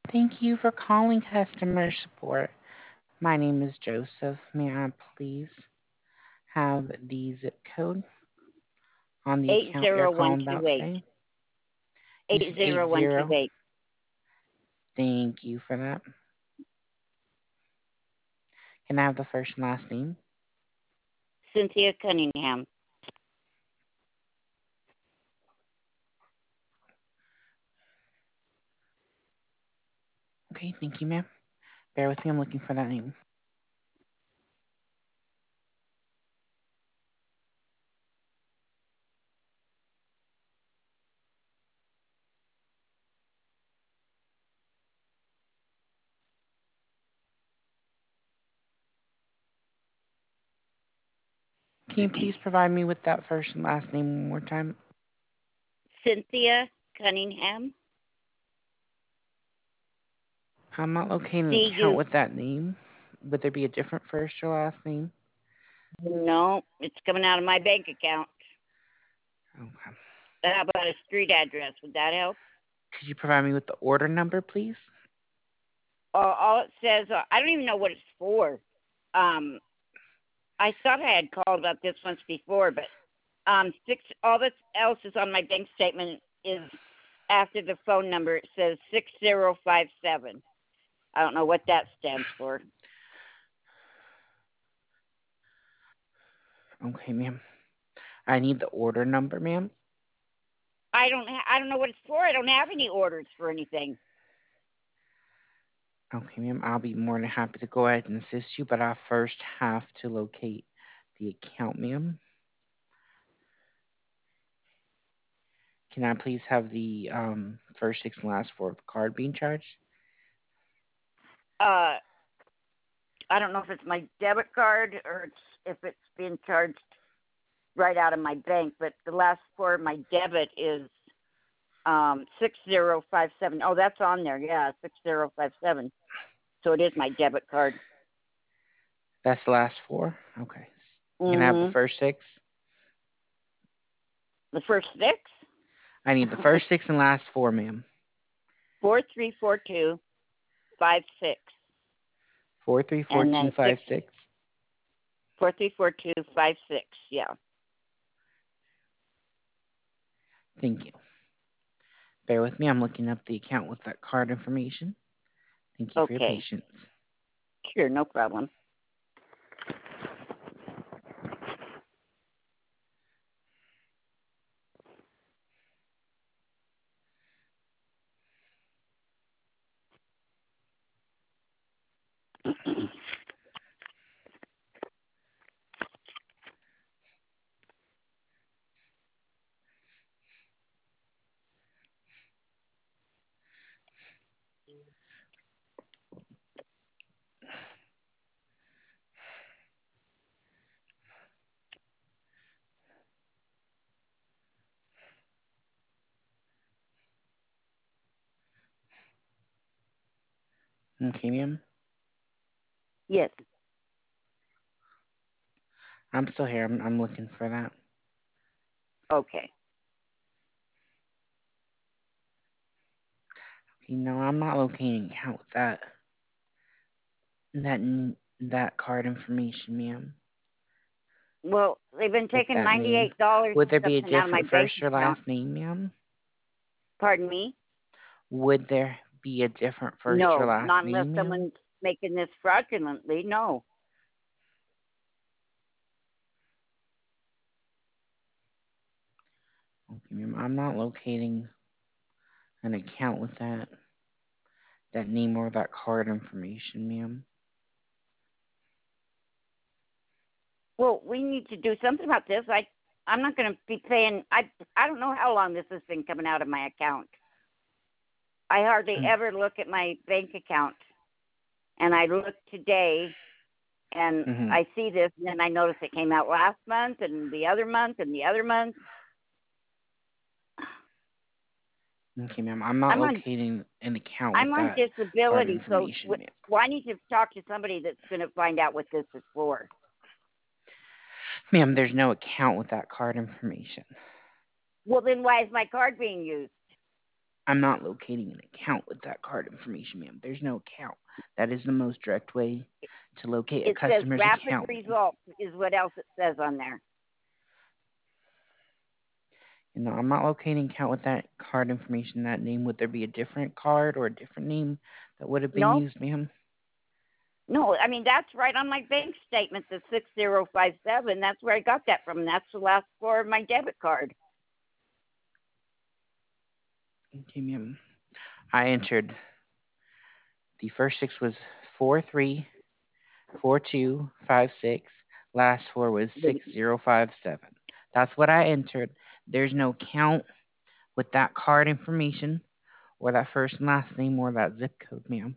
Thank you for calling customer support. My name is Joseph. May I please have the zip code on the account you're calling about 80128. today? You said 80. 80128. Thank you for that. Can I have the first and last name? Cynthia Cunningham. Okay, thank you, ma'am. Bear with me, I'm looking for that name. Can you please provide me with that first and last name one more time? Cynthia Cunningham. I'm not locating an account CU. with that name. Would there be a different first or last name? No, it's coming out of my bank account. Okay. How about a street address? Would that help? Could you provide me with the order number, please? All it says, I don't even know what it's for. I thought I had called about this once before, but all that else is on my bank statement is after the phone number. It says 6057. I don't know what that stands for. Okay, ma'am. I need the order number, ma'am. I don't know what it's for. I don't have any orders for anything. Okay, ma'am. I'll be more than happy to go ahead and assist you, but I first have to locate the account, ma'am. Can I please have the first six and last four of the card being charged? Uh, I don't know if it's my debit card or if it's being charged right out of my bank, but the last four of my debit is 6057. Oh, that's on there. Yeah, 6057. So it is my debit card. That's the last four? Okay. Can I have the Mhm. first six? The first six? I need the first six and last four, ma'am. 434256. And then 434256. 434256. Yeah. Thank you. Bear with me. I'm looking up the account with that card information. Thank you for your Okay. patience. Sure, no problem. Okay, ma'am. Yes. I'm still here. I'm looking for that. Okay. Okay, no, I'm not locating an account with that that card information, ma'am. Well, they've been With taking that name. $98 Would and there be a something out of my different bank first or account. last name, ma'am? Pardon me? Would there be a different first or No, last not unless name, ma'am? someone's making this fraudulently. No. Okay, ma'am. I'm not locating an account with that name or that card information, ma'am. Well, we need to do something about this. I'm not going to be paying. I don't know how long this has been coming out of my account. I hardly ever look at my bank account, and I look today, and Mm-hmm. I see this, and then I notice it came out last month, and the other month, and the other month. Okay, ma'am. I'm not I'm on locating an account with I'm on that card disability, so information, ma'am. well, I need to talk to somebody that's going to find out what this is for. Ma'am, there's no account with that card information. Well, then why is my card being used? I'm not locating an account with that card information, ma'am. There's no account. That is the most direct way to locate a It says customer's rapid account. results is what else it says on there. No, I'm not locating an account with that card information, that name. Would there be a different card or a different name that would have been used, ma'am? No, I mean, that's right on my bank statement, the 6057. That's where I got that from. That's the last four of my debit card. Okay, ma'am. I entered the first six was 434256. Last four was 6057. That's what I entered. There's no count with that card information or that first and last name or that zip code, ma'am.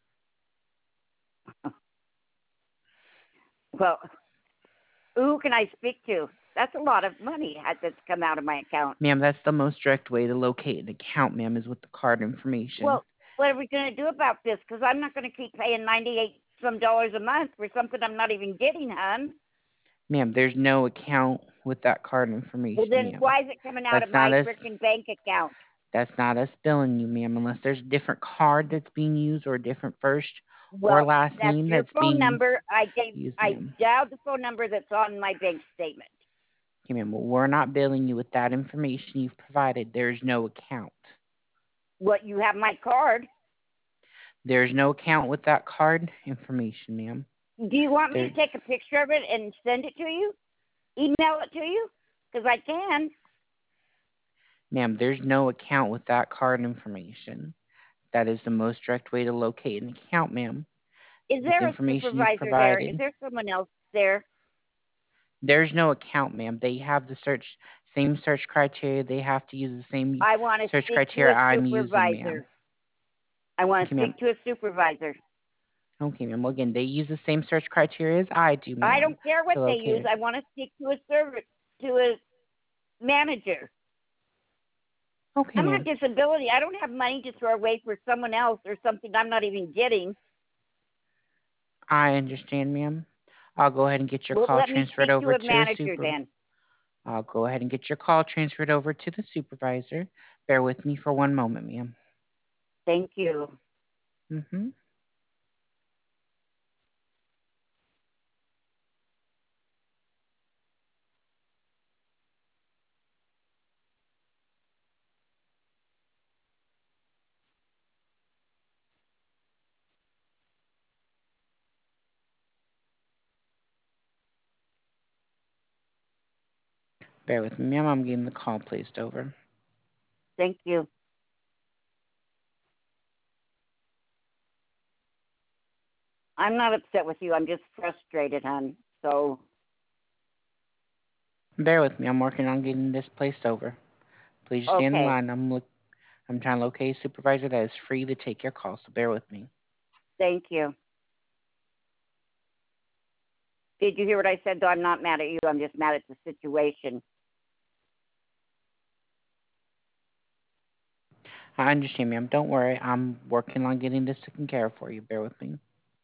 Well, who can I speak to? That's a lot of money that's come out of my account. Ma'am, that's the most direct way to locate an account, ma'am, is with the card information. Well, what are we going to do about this? Because I'm not going to keep paying $98 a month for something I'm not even getting, hon. Ma'am, there's no account with that card information. Well, then ma'am. why is it coming out of my freaking bank account? That's not us billing you, ma'am, unless there's a different card that's being used or a different first or last name that's being used. That's your phone number. I dialed the phone number that's on my bank statement. Okay, ma'am, well, we're not billing you with that information you've provided. There's no account. What, you have my card? There's no account with that card information, ma'am. Do you want me to take a picture of it and send it to you? Email it to you? Because I can. Ma'am, there's no account with that card information. That is the most direct way to locate an account, ma'am. Is there a supervisor there? Is there someone else there? There's no account, ma'am. They have the same search criteria. They have to use the same search criteria I'm using, ma'am. I want to speak to a supervisor. Okay, ma'am. Well, again, they use the same search criteria as I do, ma'am. I don't care what they use. I want to speak to a manager. Okay, I'm ma'am. on disability. I don't have money to throw away for someone else or something I'm not even getting. I understand, ma'am. I'll go ahead and get your call transferred over to the supervisor. I'll go ahead and get your call transferred over to the supervisor. Bear with me for one moment, ma'am. Thank you. Mm-hmm. Bear with me, ma'am. I'm getting the call placed over. Thank you. I'm not upset with you. I'm just frustrated, hon. So. Bear with me. I'm working on getting this placed over. Please stay in the line. I'm trying to locate a supervisor that is free to take your call, so bear with me. Thank you. Did you hear what I said, though? I'm not mad at you. I'm just mad at the situation. I understand, ma'am. Don't worry. I'm working on getting this taken care of for you. Bear with me.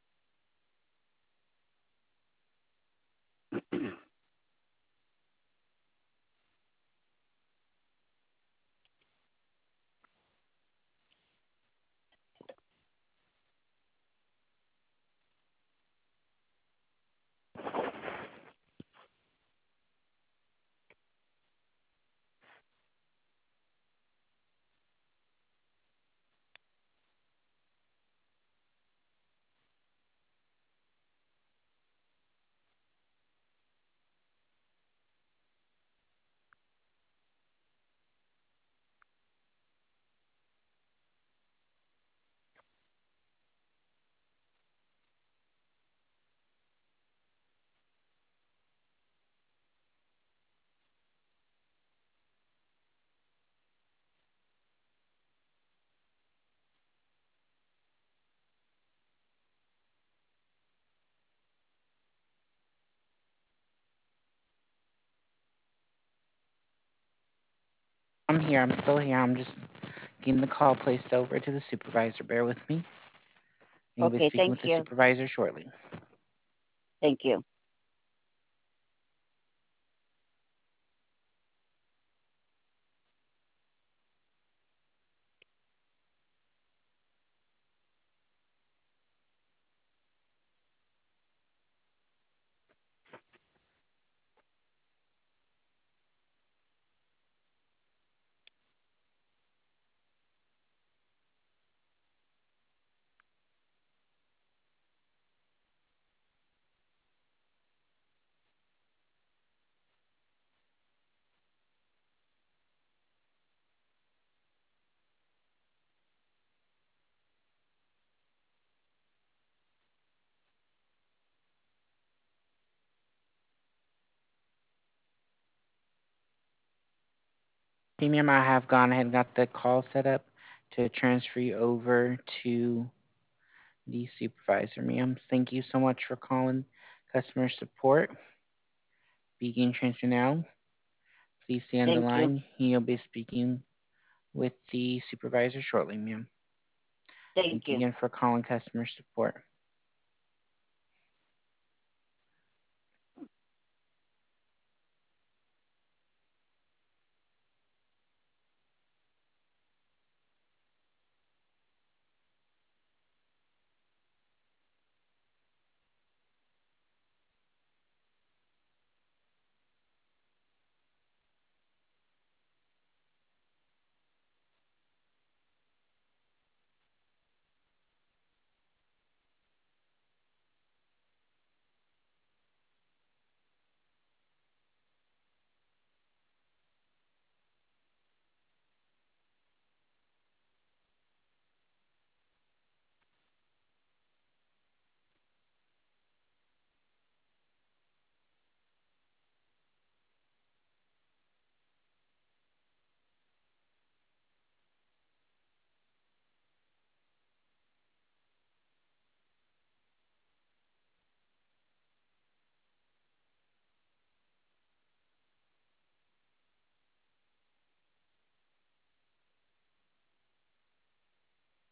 I'm here. I'm still here. I'm just getting the call placed over to the supervisor. Bear with me. You'll be speaking with the supervisor shortly. Thank you. Okay, ma'am, I have gone ahead and got the call set up to transfer you over to the supervisor, ma'am. Thank you so much for calling customer support. Begin transfer now. Please stay on the Thank you. line. You'll be speaking with the supervisor shortly, ma'am. Thank Thank you you. again for calling customer support.